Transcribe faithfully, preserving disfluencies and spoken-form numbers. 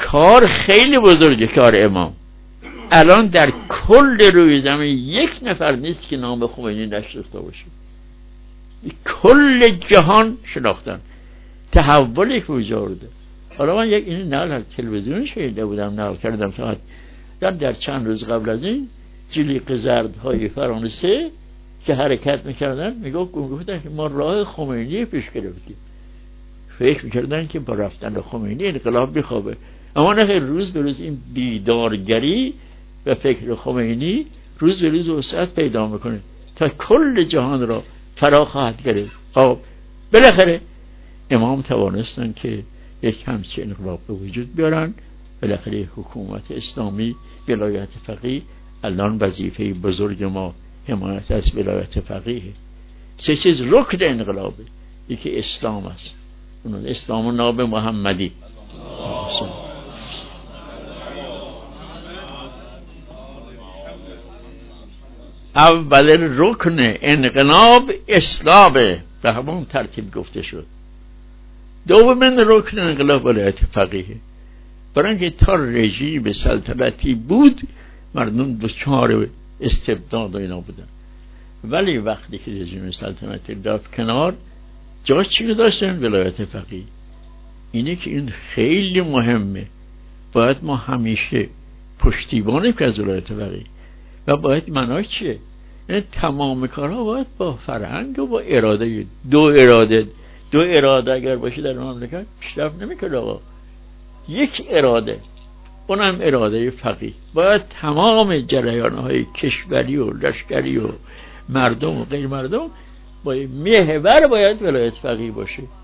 کار خیلی بزرگه کار امام. الان در کل روی زمین یک نفر نیست که نام خمینی نشناخته باشه. کل جهان شناختن. تحول یک وجوده. حالا من یک این نقل از تلویزیون شنیده بودم، نقل کردم ساعت در در چند روز قبل از این جلیق زردهای فرانسه که حرکت میکردن میگفت گفتن که ما راه خمینی پیش گرفتیم. فکر میکردن که با رفتن خمینی انقلاب بخوابه، اما نه، روز به روز این بیدارگری و فکر خمینی روز به روز وسعت پیدا میکنه تا کل جهان را فرا خواهد گرفت. خب بالاخره امام توانستن که یک همچین انقلاب به وجود بیارن. بالاخره حکومت اسلامی، ولایت فقیه، الان وظیفه بزرگ ما حمایت از ولایت فقیه. سه چیز رکن انقلابه. یکی اسلام است، اون اسلام و ناب محمدی. اول رکن انقلاب اسلامه، به همون ترتیب گفته شد. دومین رکن انقلاب ولایت فقیه، برای اینکه تا رژیم سلطنتی بود مردم دچار استبداد و اینا بودن، ولی وقتی که رژیم سلطنتی رفت کنار، جا چی داشتن؟ ولایت فقیه. اینه که این خیلی مهمه، باید ما همیشه پشتیبانی که از ولایت فقیه و باید مناش چیه؟ یعنی تمام کارها باید با فرهنگ و با اراده، دو اراده دو اراده اگر باشه در مملکت پیشرفت نمیکنه. آقا یک اراده، اونم اراده فقیه. باید تمام جریان‌های کشوری و لشکری و مردم و غیر مردم باید محور باید ولایت فقیه باشه.